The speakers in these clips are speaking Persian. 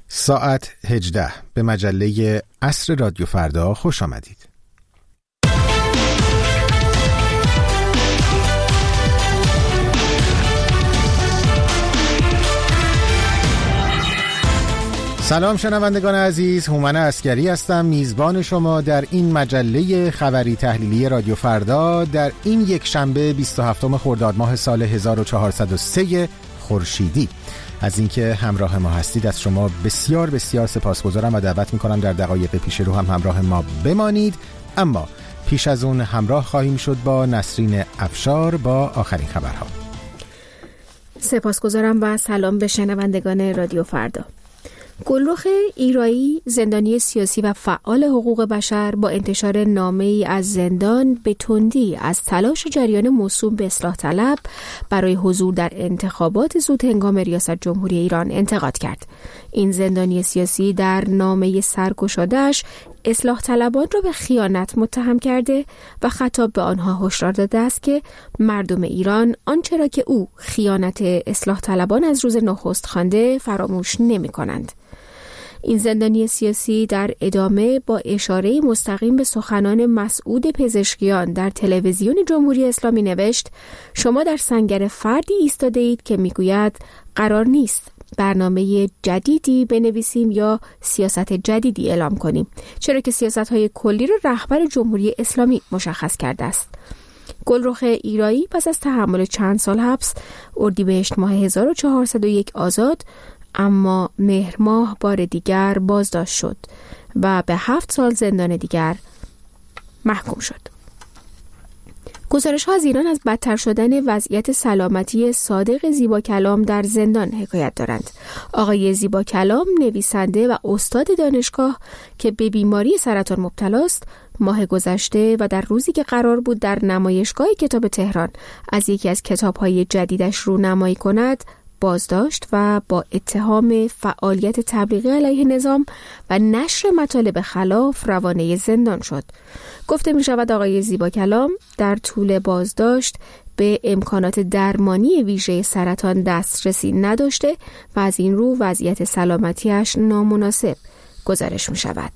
ساعت 18 به مجله عصر رادیو فردا خوش آمدید. سلام شنوندگان عزیز، هومن عسکری هستم، میزبان شما در این مجله خبری تحلیلی رادیو فردا در این یک شنبه 27 خرداد ماه سال 1403 خورشیدی. از اینکه همراه ما هستید از شما بسیار بسیار سپاسگزارم و دعوت میکنم در دقایق پیش رو هم همراه ما بمانید. اما پیش از اون همراه خواهیم شد با نسرین افشار با آخرین خبرها. سپاسگزارم و سلام به شنوندگان رادیو فردا. گلرخ ایرایی، زندانی سیاسی و فعال حقوق بشر، با انتشار نامه‌ای از زندان به تندی از تلاش جریان موسوم به اصلاح طلب برای حضور در انتخابات زودهنگام ریاست جمهوری ایران انتقاد کرد. این زندانی سیاسی در نامه سرگشاده‌اش اصلاح طلبان را به خیانت متهم کرده و خطاب به آنها هشدار داده است که مردم ایران آنچه را که او خیانت اصلاح طلبان از روز نخست خوانده فراموش نمی‌کنند. این زندانی سیاسی در ادامه با اشاره مستقیم به سخنان مسعود پزشکیان در تلویزیون جمهوری اسلامی نوشت: شما در سنگر فردی ایستاده اید که میگوید قرار نیست برنامه جدیدی بنویسیم یا سیاست جدیدی اعلام کنیم، چرا که سیاست‌های کلی را رهبر جمهوری اسلامی مشخص کرده است. گلرخ ایرایی پس از تحمل چند سال حبس اردیبهشت ماه 1401 آزاد، اما مهر ماه بار دیگر بازداشت شد و به 7 سال زندان دیگر محکوم شد. گزارش‌ها از ایران از بدتر شدن وضعیت سلامتی صادق زیباکلام در زندان حکایت دارند. آقای زیباکلام، نویسنده و استاد دانشگاه که به بیماری سرطان مبتلاست، ماه گذشته و در روزی که قرار بود در نمایشگاه کتاب تهران از یکی از کتاب‌های جدیدش رونمایی کند، بازداشت و با اتهام فعالیت تبلیغی علیه نظام و نشر مطالب خلاف روانه زندان شد. گفته می شود آقای زیباکلام در طول بازداشت به امکانات درمانی ویژه سرطان دسترسی نداشته و از این رو وضعیت سلامتیش نامناسب گزارش می شود.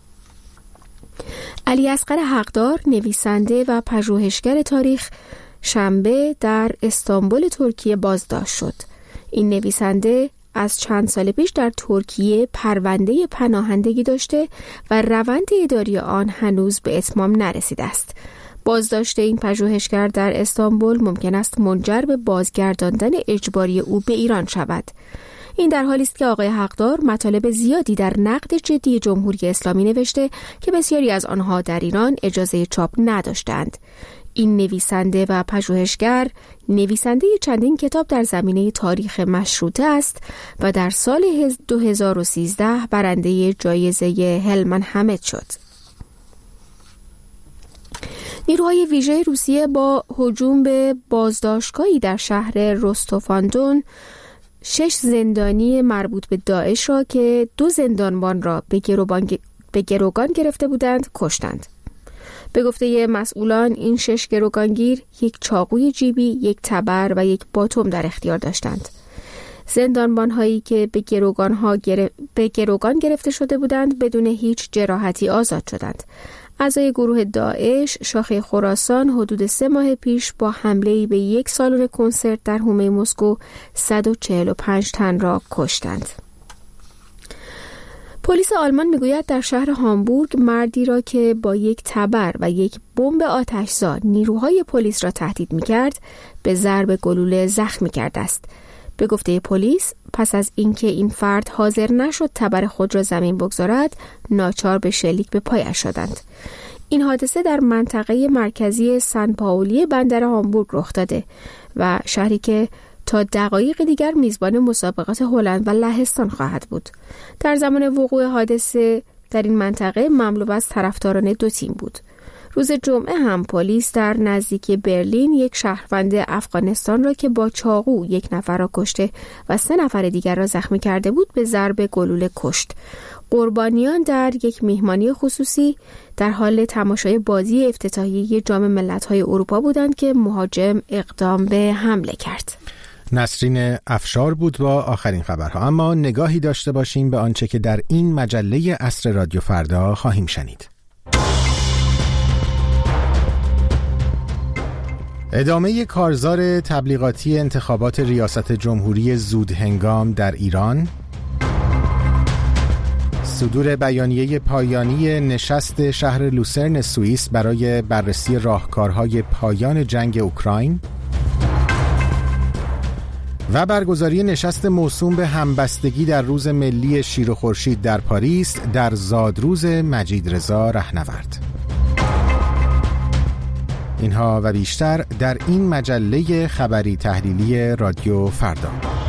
علی اصغر حقدار، نویسنده و پژوهشگر تاریخ، شنبه در استانبول ترکیه بازداشت شد. این نویسنده از چند سال پیش در ترکیه پرونده پناهندگی داشته و روند اداری آن هنوز به اتمام نرسیده است. بازداشت این پژوهشگر در استانبول ممکن است منجر به بازگرداندن اجباری او به ایران شود. این در حالی است که آقای حقدار مطالب زیادی در نقد جدی جمهوری اسلامی نوشته که بسیاری از آنها در ایران اجازه چاپ نداشتند. این نویسنده و پژوهشگر نویسنده چندین کتاب در زمینه تاریخ مشروطه است و در سال 2013 برنده جایزه هلمن همت شد. نیروهای ویژه روسیه با هجوم به بازداشتگاهی در شهر رستوف-آن-دون 6 زندانی مربوط به داعش را که 2 زندانبان را به گروگان گرفته بودند کشتند. به گفته مسئولان این 6 گروگانگیر 1 چاقوی جیبی، 1 تبر و 1 باتوم در اختیار داشتند. زندانبان‌هایی که به گروگان گرفته شده بودند بدون هیچ جراحتی آزاد شدند. اعضای گروه داعش شاخه خراسان حدود 3 ماه پیش با حمله‌ای به 1 سالن کنسرت در حومه مسکو 145 تن را کشتند. پلیس آلمان میگوید در شهر هامبورگ مردی را که با 1 تبر و 1 بمب آتش‌زا نیروهای پلیس را تهدید می‌کرد به ضرب گلوله زخمی کرده است. به گفته پلیس پس از اینکه این فرد حاضر نشد تبر خود را زمین بگذارد، ناچار به شلیک به پایش شدند. این حادثه در منطقه مرکزی سن پائولی بندر هامبورگ رخ داده و شهری که تا دقایق دیگر میزبان مسابقات هلند و لهستان خواهد بود. در زمان وقوع حادثه در این منطقه مملو از طرفداران 2 تیم بود. روز جمعه هم پلیس در نزدیکی برلین 1 شهروند افغانستان را که با چاقو 1 نفر را کشته و 3 نفر دیگر را زخمی کرده بود به ضرب گلوله کشت. قربانیان در 1 مهمانی خصوصی در حال تماشای بازی افتتاحیه جام ملت‌های اروپا بودند که مهاجم اقدام به حمله کرد. نسرین افشار بود با آخرین خبرها. اما نگاهی داشته باشیم به آنچه که در این مجله عصر رادیو فردا خواهیم شنید. ادامه کارزار تبلیغاتی انتخابات ریاست جمهوری زودهنگام در ایران، صدور بیانیه پایانی نشست شهر لوسرن سوئیس برای بررسی راهکارهای پایان جنگ اوکراین و برگزاری نشست موسوم به همبستگی در روز ملی شیر و خورشید در پاریس در زادروز مجید رضا رهنورد. اینها و بیشتر در این مجله خبری تحلیلی رادیو فردا.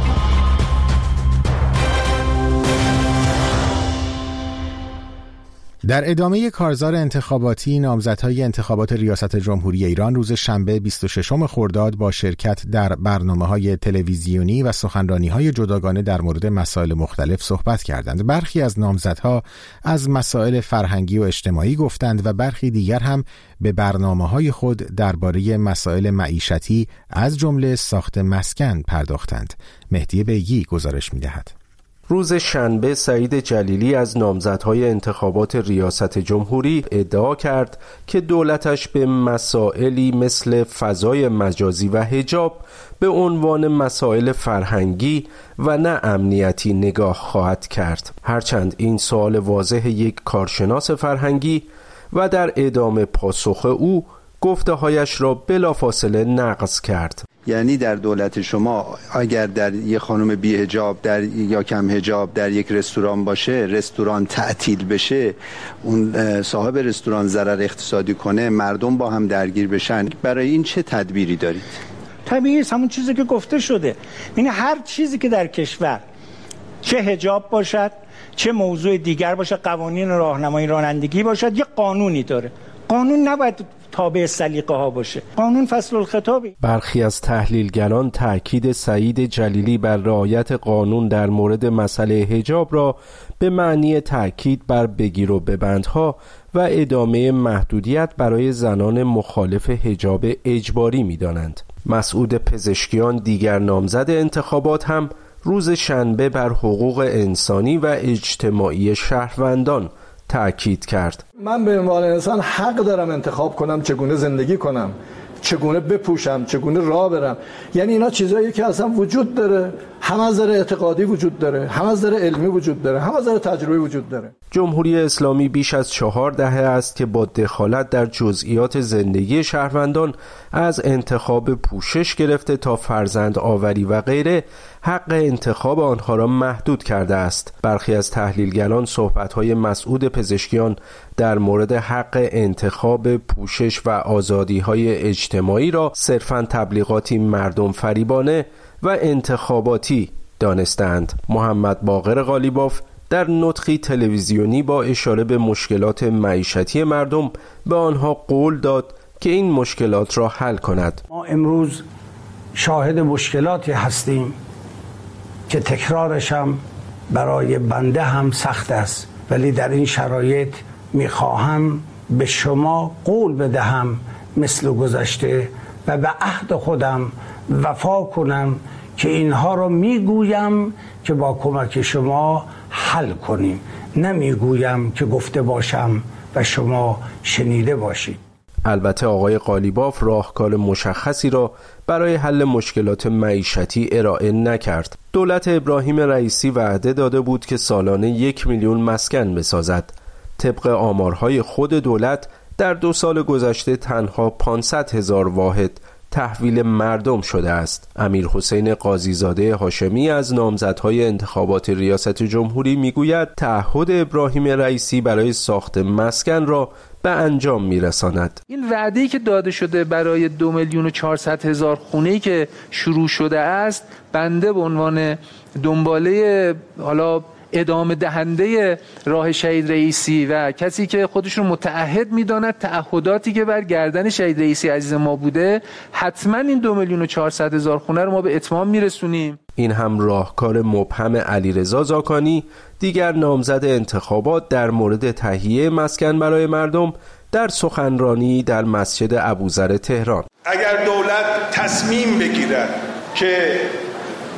در ادامه کارزار انتخاباتی، نامزدهای انتخابات ریاست جمهوری ایران روز شنبه 26 خرداد با شرکت در برنامه‌های تلویزیونی و سخنرانی‌های جداگانه در مورد مسائل مختلف صحبت کردند. برخی از نامزدها از مسائل فرهنگی و اجتماعی گفتند و برخی دیگر هم به برنامه‌های خود درباره مسائل معیشتی از جمله ساخت مسکن پرداختند. مهدی بیگی گزارش می‌دهد. روز شنبه سعید جلیلی از نامزدهای انتخابات ریاست جمهوری ادعا کرد که دولتش به مسائلی مثل فضای مجازی و حجاب به عنوان مسائل فرهنگی و نه امنیتی نگاه خواهد کرد. هرچند این سوال واضح یک کارشناس فرهنگی و در ادامه پاسخ او گفته‌هایش را بلافاصله نقض کرد. یعنی در دولت شما اگر در یک خانم بی حجاب یا کم حجاب در یک رستوران باشه، رستوران تعطیل بشه، اون صاحب رستوران ضرر اقتصادی کنه، مردم با هم درگیر بشن، برای این چه تدبیری دارید؟ طبیعی است همون چیزی که گفته شده. یعنی هر چیزی که در کشور چه حجاب باشد، چه موضوع دیگر باشه، قوانین راهنمایی رانندگی باشد، یه قانونی داره. قانون نباید تابع سلیقه ها باشه. قانون فصل الخطابی. برخی از تحلیلگران تأکید سعید جلیلی بر رعایت قانون در مورد مسئله حجاب را به معنی تأکید بر بگیر و ببندها و ادامه محدودیت برای زنان مخالف حجاب اجباری می‌دانند. مسعود پزشکیان دیگر نامزد انتخابات هم روز شنبه بر حقوق انسانی و اجتماعی شهروندان تأکید کرد. من به عنوان انسان حق دارم انتخاب کنم چگونه زندگی کنم، چگونه بپوشم، چگونه راه برم. یعنی اینا چیزایی که اصلا وجود داره، هم از نظر اعتقادی وجود داره، هم از نظر علمی وجود داره، هم از نظر تجربی وجود داره. جمهوری اسلامی بیش از 4 دهه است که با دخالت در جزئیات زندگی شهروندان از انتخاب پوشش گرفته تا فرزند آوری و غیره حق انتخاب آنها را محدود کرده است. برخی از تحلیلگران صحبت‌های مسعود پزشکیان در مورد حق انتخاب پوشش و آزادی‌های اجتماعی را صرفاً تبلیغاتی مردم فریبانه و انتخاباتی دانستند. محمد باقر قالیباف در نطقی تلویزیونی با اشاره به مشکلات معیشتی مردم به آنها قول داد که این مشکلات را حل کند. ما امروز شاهد مشکلاتی هستیم که تکرارش هم برای بنده هم سخت است، ولی در این شرایط میخواهم به شما قول بدهم مثل گذشته و به عهد خودم وفا کنم که اینها را میگویم که با کمک شما حل کنیم، نمیگویم که گفته باشم و شما شنیده باشید. البته آقای قالیباف راهکار مشخصی را برای حل مشکلات معیشتی ارائه نکرد. دولت ابراهیم رئیسی وعده داده بود که سالانه 1 میلیون مسکن بسازد. طبق آمارهای خود دولت در 2 سال گذشته تنها 500,000 واحد تحویل مردم شده است. امیر حسین قاضیزاده هاشمی از نامزدهای انتخابات ریاست جمهوری میگوید تعهد ابراهیم رئیسی برای ساخت مسکن را به انجام میرساند. این وعده‌ای که داده شده برای 2,400,000 خونه‌ای که شروع شده است، بنده به عنوان دنباله حالا ادامه دهنده راه شهید رئیسی و کسی که خودشون متعهد میداند تعهداتی که بر گردن شهید رئیسی عزیز ما بوده، حتما این 2,400,000 خونه رو ما به اتمام میرسونیم. این هم راهکار مبهم علیرضا زاکانی، دیگر نامزد انتخابات، در مورد تهیه مسکن برای مردم در سخنرانی در مسجد ابوذر تهران. اگر دولت تصمیم بگیرد که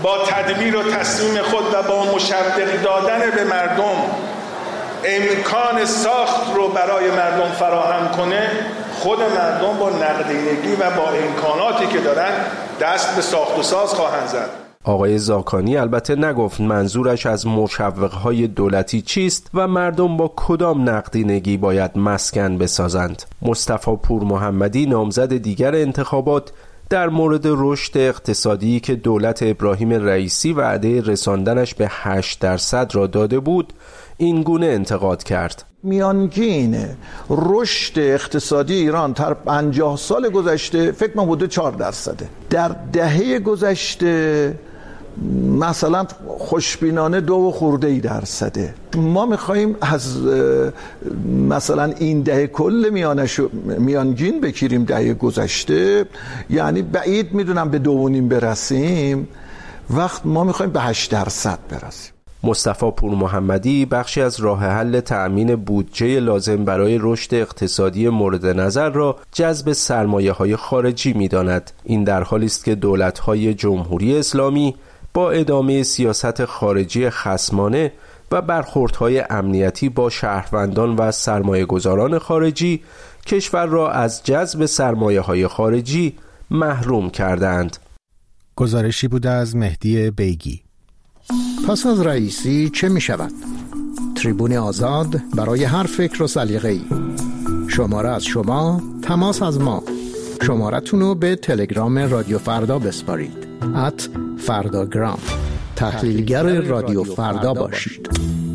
با تدبیر و تصمیم خود و با مشوق دادن به مردم امکان ساخت رو برای مردم فراهم کنه، خود مردم با نقدینگی و با امکاناتی که دارن دست به ساخت و ساز خواهند زد. آقای زاکانی البته نگفت منظورش از مشوق‌های دولتی چیست و مردم با کدام نقدینگی باید مسکن بسازند. مصطفی پور محمدی نامزد دیگر انتخابات در مورد رشد اقتصادی که دولت ابراهیم رئیسی وعده رساندنش به 8% را داده بود این گونه انتقاد کرد: میانگین رشد اقتصادی ایران در 50 سال گذشته فکر من حدود 4%. در دهه گذشته مثلا خوشبینانه 2% ما میخواییم از مثلا این دهه کل میانگین بگیریم دهه گذشته، یعنی بعید میدونم به 2.5 برسیم، وقت ما میخواییم به 8% برسیم. مصطفی پور محمدی بخشی از راه حل تأمین بودجه لازم برای رشد اقتصادی مورد نظر را جذب سرمایه‌های خارجی می‌داند. این در حالی است که دولت‌های جمهوری اسلامی با ادامه سیاست خارجی خصمانه و برخوردهای امنیتی با شهروندان و سرمایه‌گذاران خارجی کشور را از جذب سرمایه‌های خارجی محروم کردند. گزارشی بود از مهدی بیگی. پس از رئیسی چه می شود؟ تریبون آزاد برای هر فکر و سلیقه‌ای. شماره از شما، تماس از ما. شمارتون رو به تلگرام رادیو فردا بسپارید. @فرداگرام. تحلیلگر رادیو فردا باشید.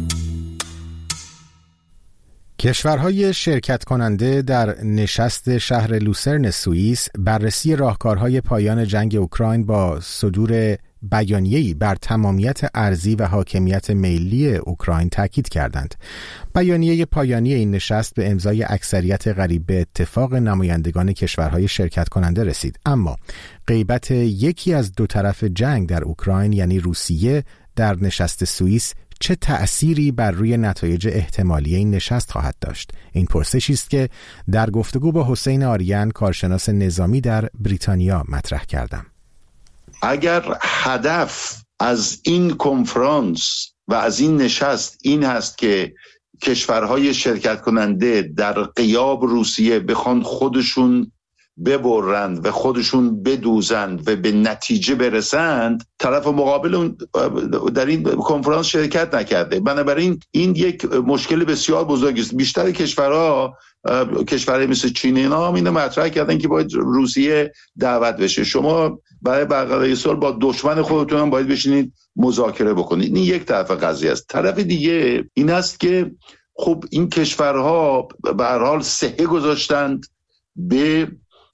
کشورهای شرکت کننده در نشست شهر لوسرن سوئیس بررسی راهکارهای پایان جنگ اوکراین با صدور بیانیه‌ای بر تمامیت ارضی و حاکمیت ملی اوکراین تاکید کردند. بیانیه پایانی این نشست به امضای اکثریت قریب به اتفاق نمایندگان کشورهای شرکت کننده رسید، اما غیبت یکی از دو طرف جنگ در اوکراین یعنی روسیه در نشست سوئیس چه تأثیری بر روی نتایج احتمالی این نشست خواهد داشت؟ این پرسشی است که در گفتگو با حسین آریان کارشناس نظامی در بریتانیا مطرح کردم. اگر هدف از این کنفرانس و از این نشست این هست که کشورهای شرکت کننده در غیاب روسیه بخوان خودشون ببرند و خودشون بدوزند و به نتیجه برسند، طرف مقابل در این کنفرانس شرکت نکرده. بنابراین این یک مشکل بسیار بزرگی است. بیشتر کشورهای مثل چین اینا هم اینو مطرح کردن که باید روسیه دعوت بشه. شما برای برقراری صلح با دشمن خودتون هم باید بشینید مذاکره بکنید. این یک طرف قضیه است. طرف دیگه این است که خب این کشورها به هر حال صحه گذاشتند به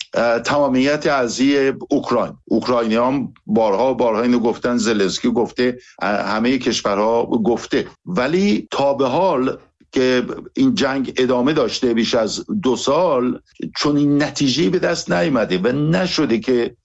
تمامیت ارضی اوکراینی هم بارها اینو گفتن، زلنسکی گفته، همه کشورها گفته، ولی تا به حال که این جنگ ادامه داشته بیش از 2 سال چون این نتیجه به دست نیامده و نشده که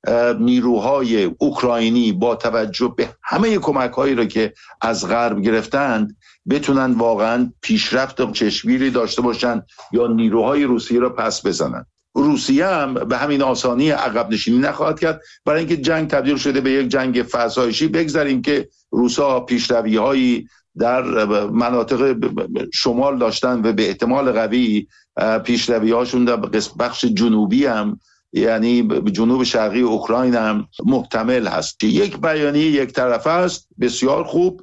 نیروهای اوکراینی با توجه به همه کمک‌هایی را که از غرب گرفتند بتونن واقعا پیشرفت چشمگیری داشته باشن یا نیروهای روسیه را پس بزنن. روسیه هم به همین آسانی عقب نشینی نخواهد کرد، برای اینکه جنگ تبدیل شده به یک جنگ فرسایشی. بگذاریم که روسا پیشروی‌هایی در مناطق شمال داشتن و به احتمال قوی پیشروی‌هاشون در بخش جنوبی هم، یعنی جنوب شرقی اوکراین هم محتمل هست. یک بیانیه یک طرفه است، بسیار خوب،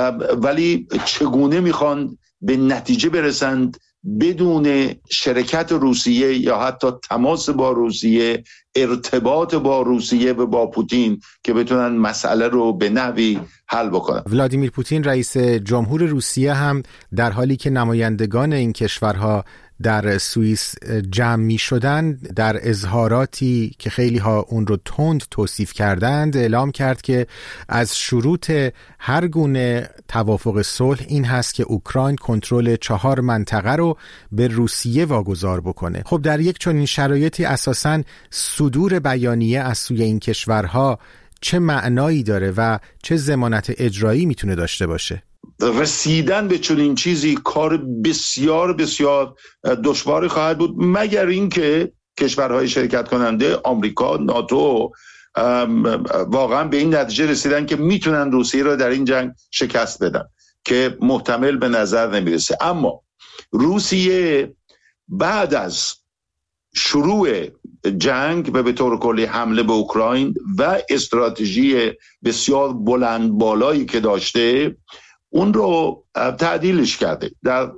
ولی چگونه میخوان به نتیجه برسند بدون شرکت روسیه یا حتی تماس با روسیه، ارتباط با روسیه و با پوتین که بتونن مسئله رو به نحوی حل بکنن. ولادیمیر پوتین رئیس جمهور روسیه هم در حالی که نمایندگان این کشورها در سوئیس جمع می شدن در اظهاراتی که خیلی ها اون رو تند توصیف کردند اعلام کرد که از شروط هر گونه توافق صلح این هست که اوکراین کنترل 4 منطقه رو به روسیه واگذار بکنه. خب در یک چنین شرایطی اساساً صدور بیانیه از سوی این کشورها چه معنایی داره و چه ضمانت اجرایی میتونه داشته باشه؟ رسیدن به چنین چیزی کار بسیار بسیار دشواری خواهد بود، مگر اینکه کشورهای شرکت کننده، آمریکا، ناتو واقعا به این نتیجه رسیدن که میتونن روسیه رو در این جنگ شکست بدن که محتمل به نظر نمیرسه. اما روسیه بعد از شروع جنگ و به طور کلی حمله به اوکراین و استراتژی بسیار بلند بالایی که داشته اون رو تعدیلش کرده. در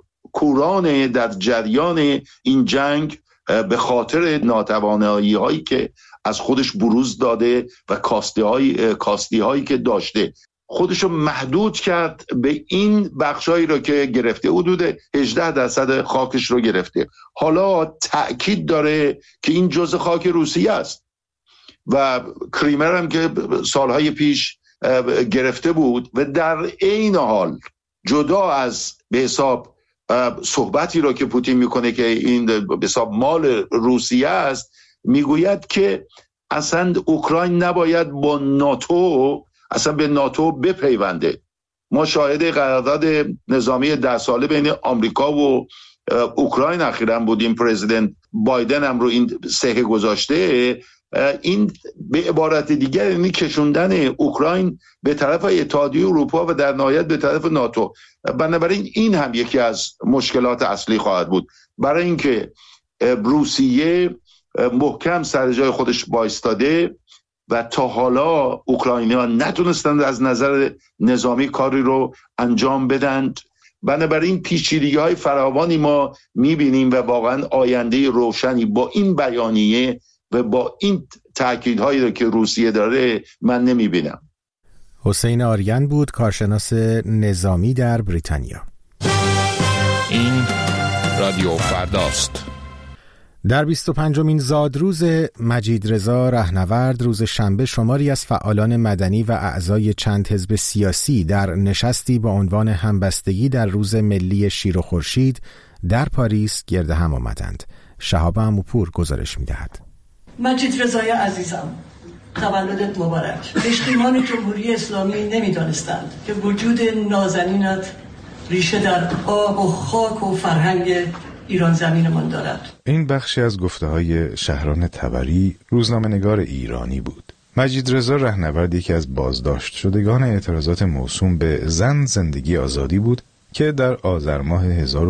جریان این جنگ به خاطر ناتوانایی هایی که از خودش بروز داده و کاستی هایی که داشته خودشو محدود کرد به این بخشایی رو که گرفته. حدود 18% خاکش رو گرفته. حالا تأکید داره که این جزء خاک روسیه است و کریمر هم که سالهای پیش گرفته بود و در این حال جدا از به حساب صحبتی رو که پوتین میکنه که این به حساب مال روسیه است، میگوید که اصلا اوکراین نباید با ناتو اصلا به ناتو بپیونده. ما شاهد قرارداد نظامی 10 ساله بین آمریکا و اوکراین اخیراً بودیم. پرزیدنت بایدن هم رو این صحه گذاشته. این به عبارت دیگر یعنی کشوندن اوکراین به طرف اتحادیه اروپا و در نهایت به طرف ناتو. بنابراین این هم یکی از مشکلات اصلی خواهد بود برای اینکه روسیه محکم سر جای خودش بایستاده و تا حالا اوکراینی‌ها نتونستند از نظر نظامی کاری رو انجام بدند. بنابراین پیچیدگی‌های فراوانی ما می‌بینیم و واقعا آینده روشنی با این بیانیه و با این تأکیدهایی که روسیه داره من نمی‌بینم. حسین آریان بود، کارشناس نظامی در بریتانیا. این رادیو فرداست. در 25مین زادروز مجید رضا رهنورد روز شنبه شماری از فعالان مدنی و اعضای چند حزب سیاسی در نشستی با عنوان همبستگی در روز ملی شیر و خورشید در پاریس گرد هم آمدند. شهاب عموپور گزارش می‌دهد. مجید رضای عزیزم، تولدت مبارک. پشتیبان جمهوری اسلامی نمی‌دانستند که وجود نازنینت ریشه در آب و خاک و فرهنگ ایران زمینمان دارد. این بخشی از گفته‌های شهران طبری، روزنامه‌نگار ایرانی بود. مجید رضا رهنورد یکی از بازداشت شدگان اعتراضات موسوم به زن زندگی آزادی بود که در آذر ماه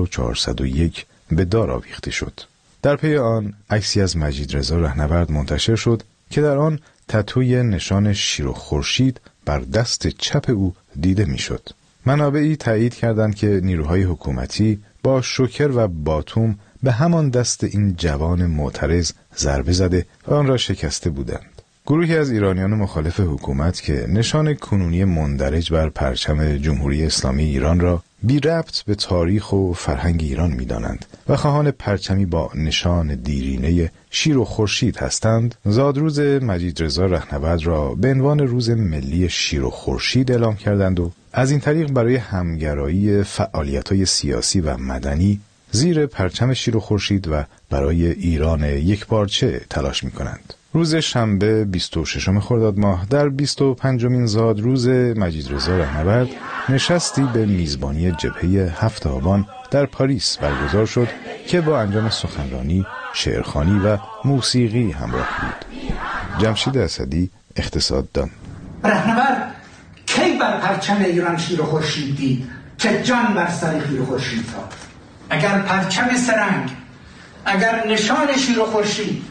1401 به دار آویخته شد. در پی آن عکسی از مجید رضا رهنورد منتشر شد که در آن تتوی نشان شیر و خورشید بر دست چپ او دیده میشد. منابعی تایید کردند که نیروهای حکومتی با شوکر و باتوم به همان دست این جوان معترض ضربه زده و آن را شکسته بودند. گروهی از ایرانیان مخالف حکومت که نشان کنونی مندرج بر پرچم جمهوری اسلامی ایران را بی ربط به تاریخ و فرهنگ ایران می‌دانند و خواهان پرچمی با نشان دیرینه شیر و خورشید هستند، زادروز مجید رضا رهنورد را به عنوان روز ملی شیر و خورشید اعلام کردند و از این طریق برای همگرایی فعالیت‌های سیاسی و مدنی زیر پرچم شیر و خورشید و برای ایران یکپارچه تلاش می‌کنند. روز شنبه 26 خرداد ماه در 25مین زادروز مجید رضا رهنورد نشستی به میزبانی جبهه 7 آبان در پاریس برگزار شد که با انجام سخنرانی، شعرخوانی و موسیقی همراه بود. جمشید اسدی، اقتصاددان: رهنورد کی بر پرچم ایران شیر و خورشید دید که جان بر سر شیر و خورشید داد؟ اگر پرچم سرنگ، اگر نشان شیر و خورشید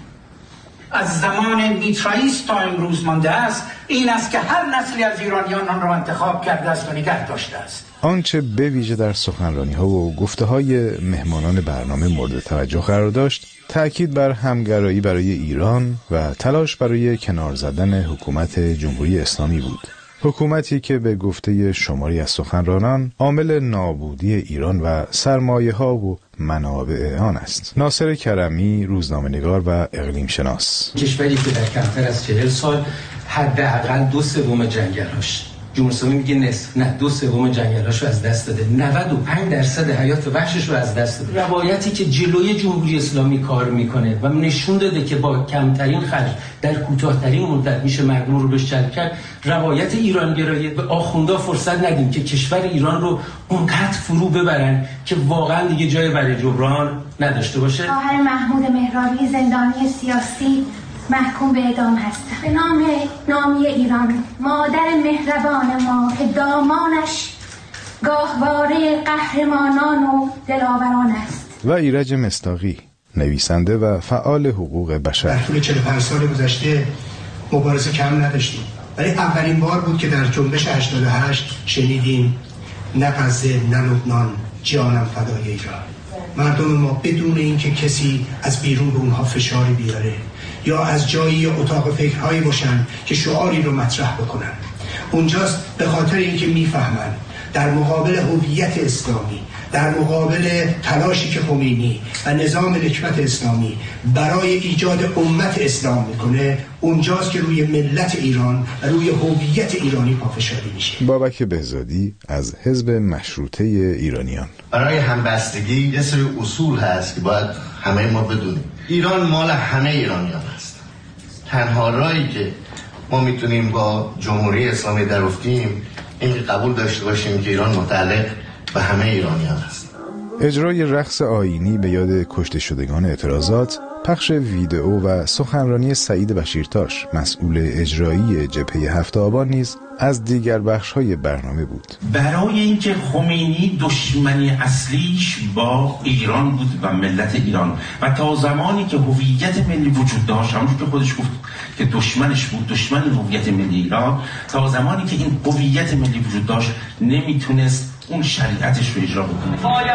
از زمان میترائیست تا امروز مانده است، این است که هر نسلی از ایرانیان آن را انتخاب کرده است و نگه داشته است. آنچه به ویژه در سخنرانی‌ها و گفته‌های مهمانان برنامه مورد توجه قرار داشت، تأکید بر همگرایی برای ایران و تلاش برای کنار زدن حکومت جمهوری اسلامی بود. حکومتی که به گفته شماری از سخنرانان عامل نابودی ایران و سرمایه‌ها و منابع آن است. ناصر کرمی، روزنامه‌نگار و اقلیم شناس: کشوری که در کمتر از 40 سال حداقل 2/3 جنگل‌هاش، جمهوری اسلامی میگه نصف، نه 2/3 جنگل‌هاشو از دست داده، 95% حیات وحشش رو از دست داده. روایتی که جلوی جمهوری اسلامی کار میکنه و نشون داده که با کمترین خرج در کوتاه‌ترین مدت میشه مردم رو بهش جلب کرد، روایت ایرانگرایی. به آخوندا فرصت ندیم که کشور ایران رو اونقدر فرو ببرن که واقعا دیگه جای برای جبران نداشته باشه. خواهر محمود مهرابی، زندانی سیاسی، محکوم به اعدام هستم. به نام نامی ایران، مادر مهربان ما که دامانش گاهواره قهرمانان و دلاوران است. و ایرج مصداقی، نویسنده و فعال حقوق بشر. در طول 45 سال گذشته مبارزه کم نداشتیم، ولی اولین بار بود که در جنبش 88 شنیدیم نه غزه نه لبنان، جانم فدای ایران. مردم ما بدون اینکه کسی از بیرون به اونها فشاری بیاره یا از جایی یا اتاق فکرهایی باشن که شعاری رو مطرح بکنن، اونجاست به خاطر اینکه میفهمن در مقابل هویت اسلامی، در مقابل تلاشی که خمینی و نظام نکبت اسلامی برای ایجاد امت اسلام میکنه، اونجاست که روی ملت ایران و روی هویت ایرانی پافشاری میشه. بابک بهزادی از حزب مشروطه ایرانیان: برای همبستگی یه سری اصول هست که باید همه ما بدونیم. ایران مال همه ایرانیان هست. تنها راهی که ما میتونیم با جمهوری اسلامی درافتیم این قبول داشته باشیم که ایران متعلق به همه ایرانیان است. اجرای رقص آیینی به یاد کشته شدگان اعتراضات، پخش ویدئو و سخنرانی سعید بشیرتاش، مسئول اجرایی جبهه 7 آبان نیز از دیگر بخش‌های برنامه بود. برای اینکه خمینی دشمنی اصلیش با ایران بود و ملت ایران و تا زمانی که هویت ملی وجود داشت، همونجور که خودش گفت که دشمنش بود، دشمن هویت ملی ایران، تا زمانی که این هویت ملی وجود داشت نمیتونست اون شریعتش رو اجرا بکنه.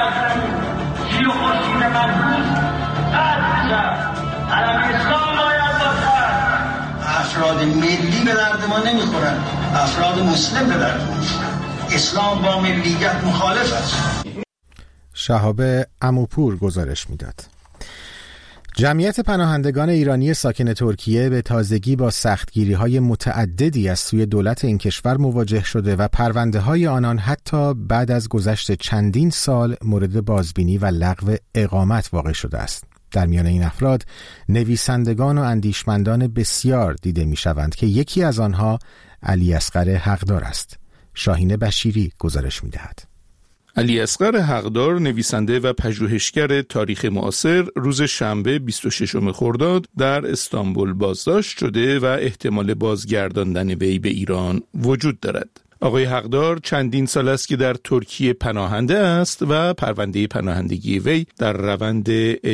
افراد ملی به درد ما نمیخورن، افراد مسلم به درد ما میخورن. اسلام با ملیت مخالف است. شهاب عموپور گزارش میداد. جمعیت پناهندگان ایرانی ساکن ترکیه به تازگی با سختگیری‌های متعددی از سوی دولت این کشور مواجه شده و پرونده‌های آنان حتی بعد از گذشت چندین سال مورد بازبینی و لغو اقامت واقع شده است. در میان این افراد نویسندگان و اندیشمندان بسیار دیده می‌شوند که یکی از آنها علی اصغر حقدار است. شاهین بشیری گزارش می‌دهد. علی اصغر حقدار، نویسنده و پژوهشگر تاریخ معاصر، روز شنبه 26 خرداد در استانبول بازداشت شده و احتمال بازگرداندن وی به ایران وجود دارد. آقای حقدار چندین سال است که در ترکیه پناهنده است و پرونده پناهندگی وی در روند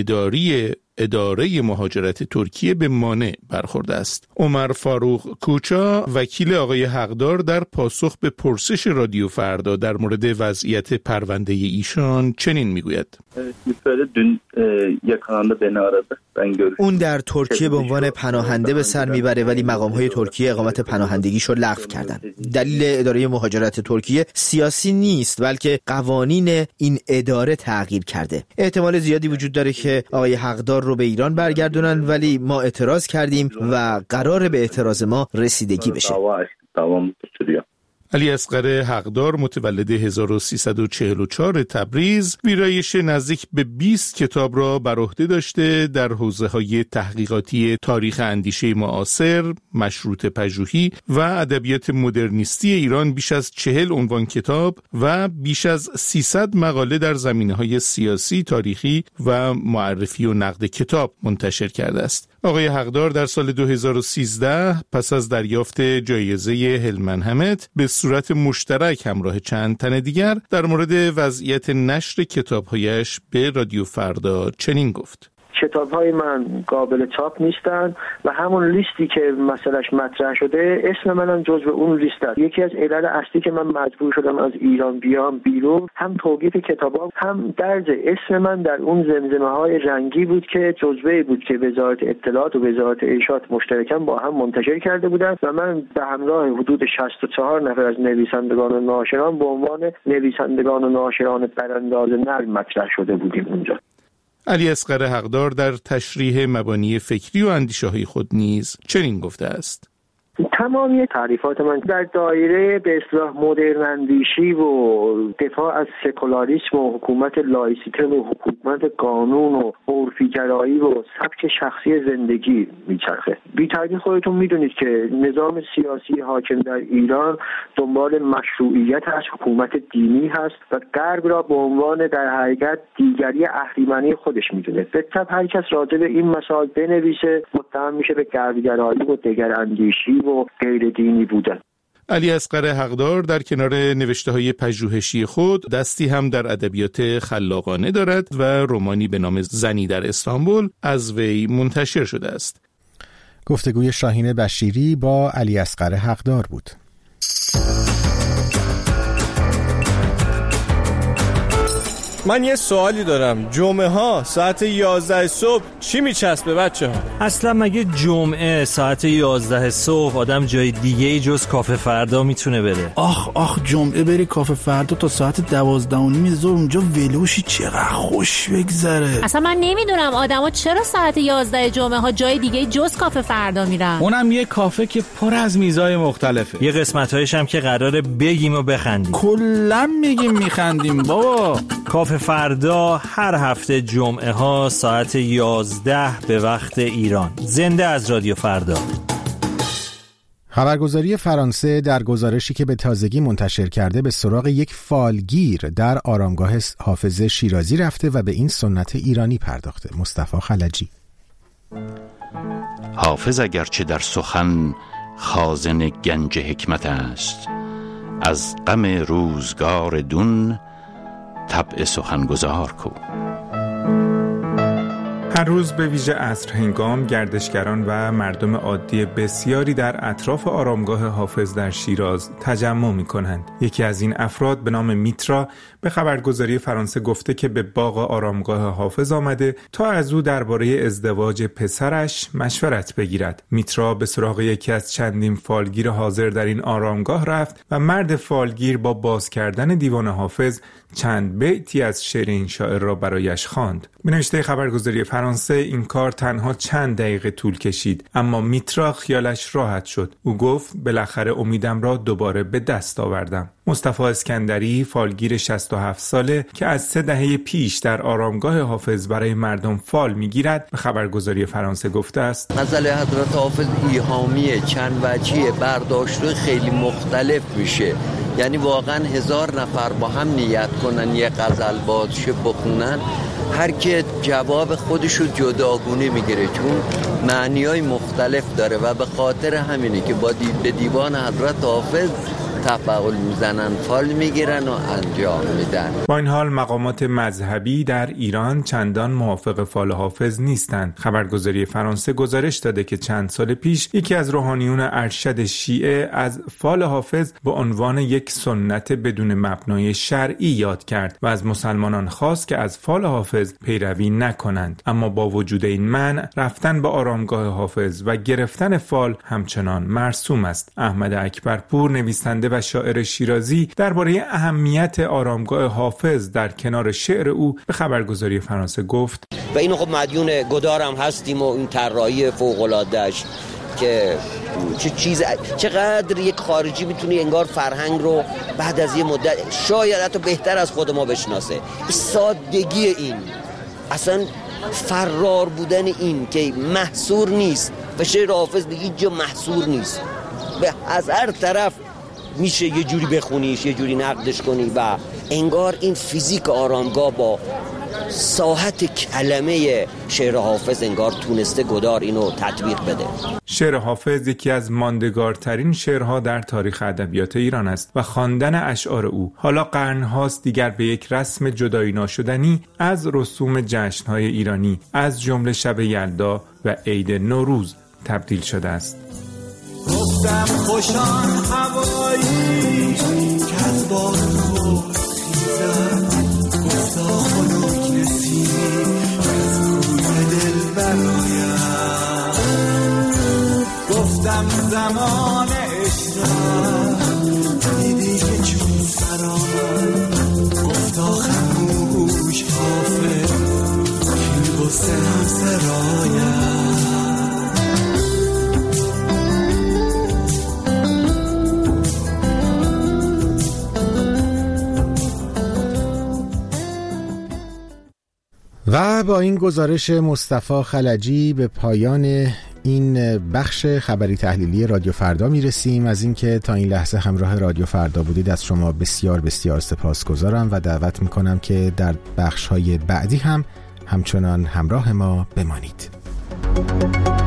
اداره مهاجرت ترکیه به مانع برخورده است. عمر فاروق کوچا، وکیل آقای حقدار، در پاسخ به پرسش رادیو فردا در مورد وضعیت پرونده ایشان چنین میگوید: اون در ترکیه به عنوان پناهنده به سر میبره، ولی مقام‌های ترکیه اقامت پناهندگیشو لغو کردن. دلیل اداره مهاجرت ترکیه سیاسی نیست، بلکه قوانین این اداره تغییر کرده. احتمال زیادی وجود داره که آقای حقدار رو به ایران برگردونن، ولی ما اعتراض کردیم و قراره به اعتراض ما رسیدگی بشه. علی اصغر حقدار متولد 1344 تبریز، ویرایش نزدیک به 20 کتاب را بر عهده داشته. در حوزه‌های تحقیقاتی تاریخ اندیشه معاصر، مشروطه پژوهی و ادبیات مدرنیستی ایران بیش از 40 عنوان کتاب و بیش از 300 مقاله در زمینه‌های سیاسی، تاریخی و معرفی و نقد کتاب منتشر کرده است. آقای حقدار در سال 2013 پس از دریافت جایزه هلمن همت به صورت مشترک همراه چند تن دیگر در مورد وضعیت نشر کتاب‌هایش به رادیو فردا چنین گفت: کتاب‌های من قابل چاپ نیستن و همون لیستی که مسئلهش مطرح شده اسم منم جزو اون لیست است. یکی از علل اصلی که من مجبور شدم از ایران بیام بیرون هم توقیف کتابا، هم درج اسم من در اون زمزمه‌های رنگی بود که جزوه‌ای بود که وزارت اطلاعات و وزارت ارشاد مشترکاً با هم منتشر کرده بودند و من به همراه حدود 64 نفر از نویسندگان و ناشران به عنوان نویسندگان و ناشران برانداز نرم مطرح شده بودیم اونجا. علی اصغر حقدار در تشریح مبانی فکری و اندیشه‌های خود نیز چنین گفته است: تمامی تعریفات من در دایره به اصطلاح مدرن اندیشی و دفاع از سکولاریسم و حکومت لایسیته و حکومت قانون و عرفی‌گرایی و سبک شخصی زندگی میچرخه. بی تردید خودتون میدونید که نظام سیاسی حاکم در ایران دنبال مشروعیت از حکومت دینی هست و غرب را به عنوان در حقیقت دیگری اهریمنی خودش میدونه. به طب هر کس راجع به این مسائل بنویسه متهم میشه به غربگرایی و دگراندیشی و غیر دینی بودن. علی اصغر حقدار در کنار نوشته‌های پژوهشی خود دستی هم در ادبیات خلاقانه دارد و رمانی به نام زنی در استانبول از وی منتشر شده است. گفتگوی شاهین بشیری با علی اصغر حقدار بود. من یه سوالی دارم. جمعه ها ساعت 11 صبح چی میچسبه بچه ها؟ اصلا مگه جمعه ساعت 11 صبح آدم جای دیگه جز کافه فردا میتونه بره؟ آخ جمعه بری کافه فردا تا ساعت 12:30 ظهر اونجا ولوشی چقدر خوش بگذره. اصلا من نمیدونم آدما چرا ساعت 11 جمعه ها جای دیگه جز کافه فردا میرن. اونم یه کافه که پر از میزای مختلفه. یه قسمتایش هم که قراره بگیم و بخندیم. کلا میگیم میخندیم بابا. کافه فردا هر هفته جمعه ها ساعت 11 به وقت ایران. زنده از رادیو فردا. خبرگزاری فرانسه در گزارشی که به تازگی منتشر کرده به سراغ یک فالگیر در آرامگاه حافظ شیرازی رفته و به این سنت ایرانی پرداخته. مصطفی خلجی. حافظ اگرچه در سخن خازن گنج حکمت است، از غم روزگار دون طبع سخنگزار کو. هر روز به ویژه عصر هنگام گردشگران و مردم عادی بسیاری در اطراف آرامگاه حافظ در شیراز تجمع می کنند. یکی از این افراد به نام میترا به خبرگزاری فرانسه گفته که به باغ آرامگاه حافظ آمده تا از او درباره ازدواج پسرش مشورت بگیرد. میترا به سراغ یکی از چندین فالگیر حاضر در این آرامگاه رفت و مرد فالگیر با باز کردن دیوان حافظ چند بیتی از شعر این شاعر را برایش خواند. به نوشته خبرگزاری فرانسه این کار تنها چند دقیقه طول کشید، اما میترا خیالش راحت شد. او گفت بالاخره امیدم را دوباره به دست آوردم. مصطفی اسکندری فالگیر 67 ساله که از 3 دهه پیش در آرامگاه حافظ برای مردم فال میگیرد به خبرگزاری فرانسه گفته است: غزل حضرت حافظ ایهامیه، چند وجهیه، برداشت خیلی مختلف میشه. یعنی واقعا 1000 نفر با هم نیت کنن یه غزل بازشه بخونن، هر که جواب خودشو جداگونه میگیره، چون معنیای مختلف داره و به خاطر همینه که به دیوان حضرت حافظ تفاعل میزنن، فال میگیرن و انجام میدن. با این حال مقامات مذهبی در ایران چندان موافق فال حافظ نیستند. خبرگزاری فرانسه گزارش داده که چند سال پیش یکی از روحانیون ارشد شیعه از فال حافظ به عنوان یک سنت بدون مبنای شرعی یاد کرد و از مسلمانان خواست که از فال حافظ پیروی نکنند. اما با وجود این منع، رفتن به آرامگاه حافظ و گرفتن فال همچنان مرسوم است. احمد اکبرپور نویسنده و شاعر شیرازی درباره اهمیت آرامگاه حافظ در کنار شعر او به خبرگزاری فرانسه گفت: و اینو خب مدیون گدارم هستیم و این طراحی فوق‌العاده‌اش که چقدر یک خارجی میتونه انگار فرهنگ رو بعد از یه مدت شاید حتی بهتر از خود ما بشناسه. سادگی این، اصلا فرار بودن این که محصور نیست و شعر حافظ به هیچ جا محصور نیست، به از هر طرف میشه یه جوری بخونیش، یه جوری نقدش کنی و انگار این فیزیک آرامگاه با ساحت کلمه شعر حافظ انگار تونسته گدار اینو تطبیق بده. شعر حافظ یکی از ماندگارترین شعرها در تاریخ ادبیات ایران است و خواندن اشعار او حالا قرن‌هاست دیگر به یک رسم جدایی ناشدنی از رسوم جشن‌های ایرانی از جمله شب یلدا و عید نوروز تبدیل شده است. گفتم خوشان هوایی که از باد خود خیزد، گفتا خنک نسیمی از کوی دل برایم، گفتم زمان عشقم دیدی که چون سرآمد، گفتا خموش حافظ که گستم سرایم. و با این گزارش مصطفی خلجی به پایان این بخش خبری تحلیلی رادیو فردا میرسیم. از اینکه تا این لحظه همراه رادیو فردا بودید از شما بسیار بسیار سپاسگزارم و دعوت میکنم که در بخش‌های بعدی هم همچنان همراه ما بمانید.